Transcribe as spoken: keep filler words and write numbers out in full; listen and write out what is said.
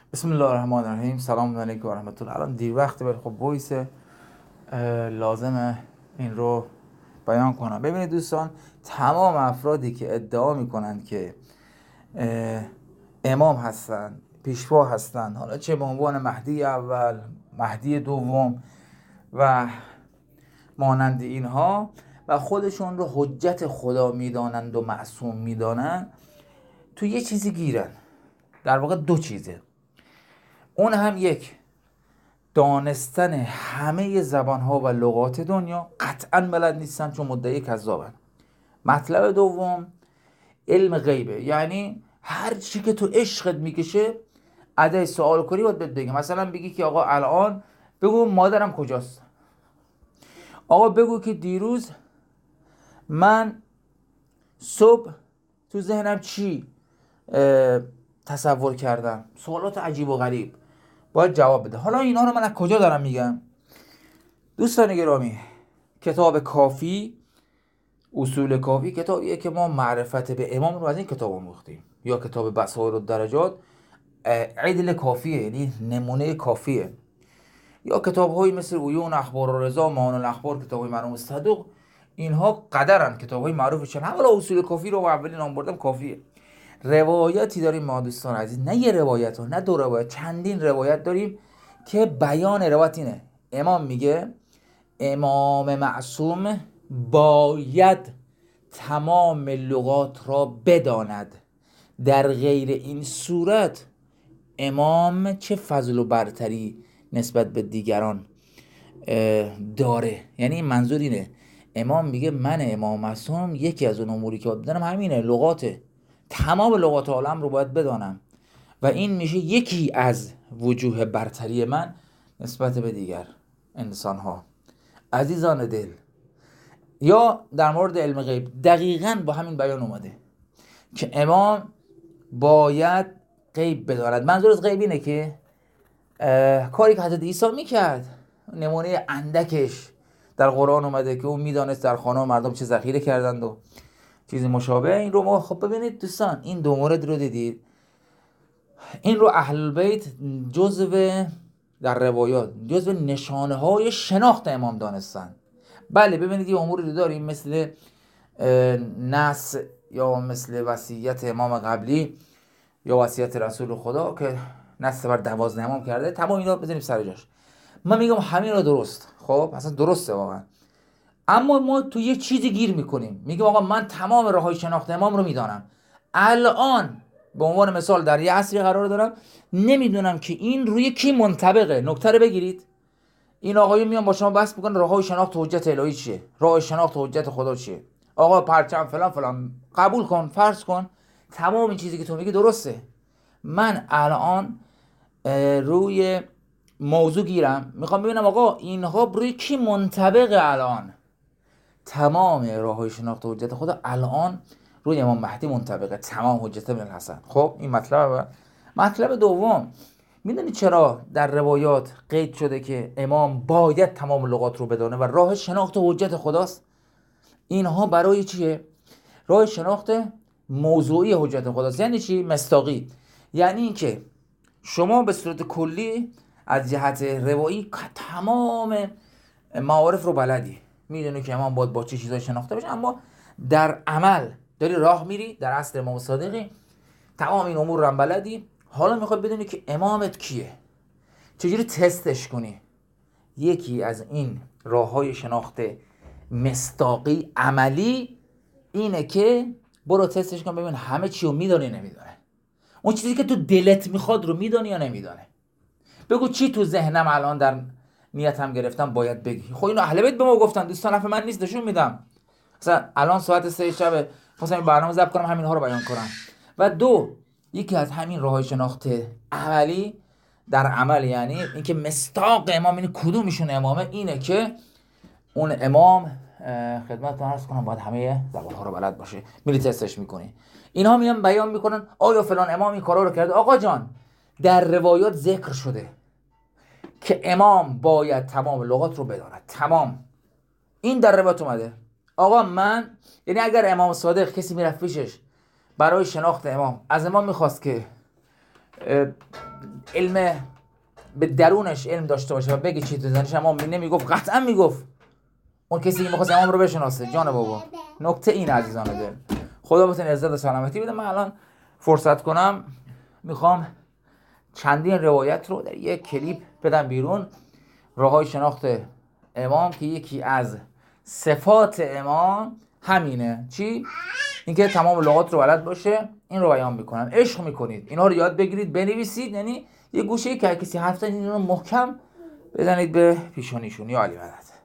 بسم الله الرحمن الرحیم. سلام علیکم و رحمت الله. الان دیر وقته ولی خب وایس لازمه این رو بیان کنم. ببینید دوستان، تمام افرادی که ادعا میکنند که امام هستند، پیشوا هستند، حالا چه به عنوان مهدی اول، مهدی دوم و مانند اینها، و خودشون رو حجت خدا میدانند و معصوم میدانند، تو یه چیزی گیرن. در واقع دو چیزه. اون هم یک، دانستن همه زبانها و لغات دنیا، قطعا بلد نیستن چون مدعی کذابن. مطلب دوم، علم غیبه، یعنی هر چی که تو عشقت میکشه ادای سوال کنی باید بگه. مثلا بگی که آقا الان بگو مادرم کجاست، آقا بگو که دیروز من صبح تو ذهنم چی تصور کردم. سوالات عجیب و غریب باید جواب بده. حالا اینا رو من از کجا دارم میگم؟ دوستان گرامی، کتاب کافی، اصول کافی، کتابیه که ما معرفت به امام رو از این کتاب آموختیم، یا کتاب بصائر الدرجات، عدل کافیه، یعنی نمونه کافیه، یا کتاب های مثل عیون اخبار و رضا، معان الاخبار، کتاب های مرحوم صدوق. اینها قدرن، کتاب های معروف چن. حالا اصول کافی رو اولین نام بردم کافیه. روایتی داریم ما دوستان عزیز، نه یه روایت ها، نه دو روایت، چندین روایت داریم که بیان روایت اینه: امام میگه امام معصوم باید تمام لغات را بداند، در غیر این صورت امام چه فضل و برتری نسبت به دیگران داره. یعنی این منظور اینه، امام میگه من امام معصوم یکی از اون اموری که باید بدانم همینه، لغاته، تمام لغات عالم رو باید بدانم و این میشه یکی از وجوه برتری من نسبت به دیگر انسان ها. عزیزان دل، یا در مورد علم غیب دقیقاً با همین بیان اومده که امام باید غیب بداند. منظور از غیب اینه که کاری که حضرت عیسی میکرد، نمونه اندکش در قرآن اومده که اون میدانست در خانه مردم چه ذخیره کردند و چیزی مشابه این رو ما. خب ببینید دوستان، این دو مورد رو دیدید، این رو اهل بیت جزو در روایات جزو نشانه های شناخت امام دانستن. بله ببینید یه اموری رو داریم مثل نص یا مثل وصیت امام قبلی یا وصیت رسول خدا که نص بر دوازده امام کرده، تمام اینا بزنیم سر جاش. من میگم همین رو درست، خب اصلا درسته واقعا، اما ما تو یه چیزی گیر میکنیم، میگم آقا من تمام راههای شناخت امام رو میدانم، الان به عنوان مثال در یه عصری قرار دارم، نمیدونم که این روی کی منطبقه. نکته رو بگیرید، این آقایون میان با شما بحث میکنن راههای شناخت حجت الهی چیه، راه شناخت حجت خدا چیه، آقا پرچم فلان فلان، قبول کن، فرض کن تمام این چیزی که تو میگی درسته. من الان روی موضوع گیرم، میخوام ببینم آقا اینها روی کی منطبقه. الان تمام راههای شناخت حجت خدا الان روی امام مهدی منطبقه، تمام حجت ابن الحسن. خب این مطلب. مطلب دوم، میدونی چرا در روایات قید شده که امام باید تمام لغات رو بدانه و راه شناخت حجت خداست؟ اینها برای چیه؟ راه شناخت موضوعی حجت خداست. یعنی چی؟ مصداقی، یعنی اینکه شما به صورت کلی از جهت روایی تمام معارف رو بلدی، میدونی که امام باید با چه چیزای شناخته بشه، اما در عمل داری راه میری در اصل امام صادقی، تمام این امور رو هم بلدی. حالا میخواد بدونی که امامت کیه، چجوری تستش کنی. یکی از این راههای شناخت مصداقی عملی اینه که برو تستش کن، ببین همه چی رو میدونه نمیدونه، اون چیزی که تو دلت میخواد رو میدونی یا نمیدونه. بگو چی تو ذهنم الان در نیتم گرفتم باید بگی. خب اینو اهل بیت به ما گفتن دوستان، حرف من نیست، نشون میدم. مثلا الان ساعت سه شب خواستم این برنامه ضبط کنم، همین ها رو بیان کنم. و دو، یکی از همین راههای شناخت عملی در عمل، یعنی اینکه مصداق امام این کدومشون امامه، اینه که اون امام خدمتتون عرض کنم باید همه زبان‌ها رو بلد باشه. میری تستش میکنی، اینها میان بیان میکنن آیا فلان امام این کارا رو کرده. آقا جان، در روایات ذکر شده که امام باید تمام لغات رو بداند، تمام. این در روایات اومده. آقا من، یعنی اگر امام صادق کسی میرفت پیشش برای شناخت امام، از امام میخواست که علم به درونش علم داشته باشه و بگی چی تو ذهنش، امام نمیگفت؟ قطعا میگفت. اون کسی که میخواست امام رو بشناسه. جان بابا نکته این عزیزان دل، خدا بهتون عزت و سلامتی بده. من الان فرصت کنم میخوام چندین روایت رو در یک کلیپ بدم بیرون، راههای شناخت امام، که یکی از صفات امام همینه. چی؟ اینکه تمام لغات رو بلد باشه. این رو بیان میکنم، عشق میکنید اینا رو یاد بگیرید، بنویسید، یعنی یه گوشه که کسی حرف زد این رو محکم بزنید به پیشونیشون. یا علی مدد.